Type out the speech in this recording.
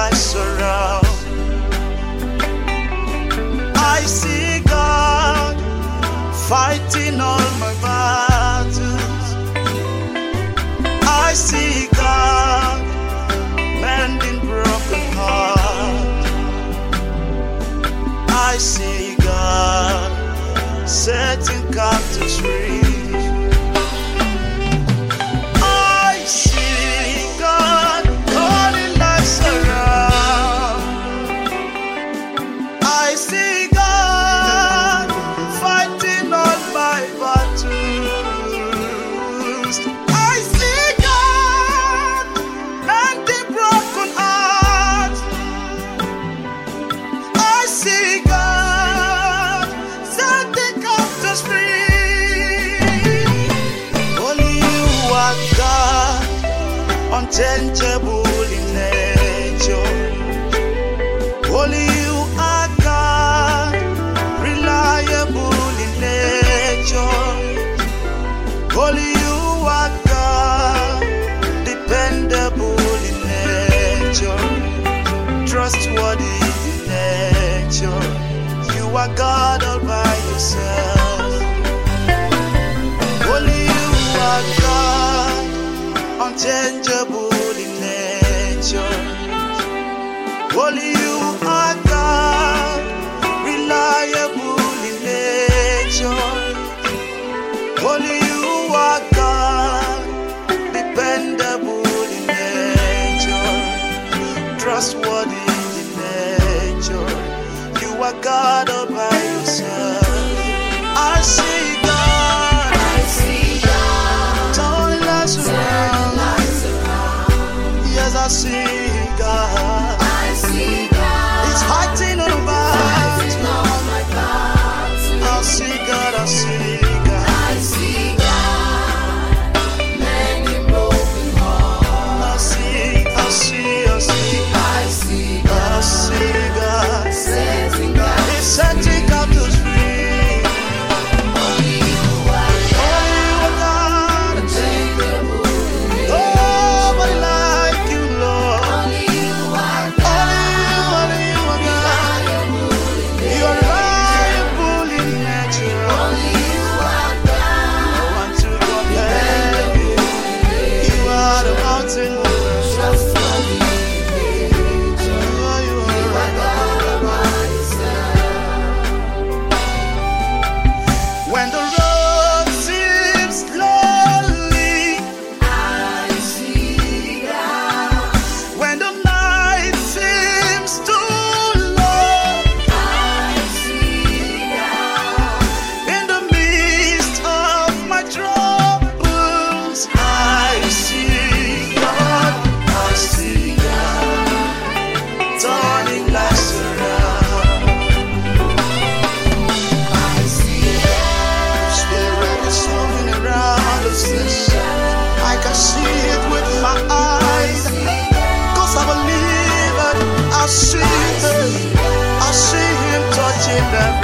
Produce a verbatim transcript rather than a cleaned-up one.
light surround. I see God fighting all my battles. I see God mending broken hearts. I see God setting captives free. I see God turning lives around. I see God fighting all my battles. I see God mending broken hearts. I see God setting captives free. Only you are God, unchangeable in nature. Only you are God, reliable in nature. Only you are God, dependable in nature, trustworthy in nature. You are God all by yourself. Only you are God, unchangeable in nature. Only you are God, reliable in nature. Only you are God, dependable in nature, trustworthy in nature. You are God all by yourself. I see God, I see God turning lives turning around. lives around. Yes, I see God. I see God He's fighting on the fighting battle. all my battles. I see God, I see God. I see God mending broken hearts. I see, I see, I see. I see I God see God. setting God He's setting captives free. only you are Only you are God. unchangeable in nature. Nobody like you, Lord. Only you are Only you, only you are God. reliable in You are nature. reliable in nature. Only you are No God, one to compare you. You are the mountain mover. trustworthy in nature. You are, you You are are. God all by yourself. When the road seems lonely, I see God. when the night seems too long, I see God. in the midst of my troubles, I see God, I see God, turning lives around. I see God. Spirit is moving around us. I can see it with my eyes, cause I believe it. I see Him, I see Him touching them.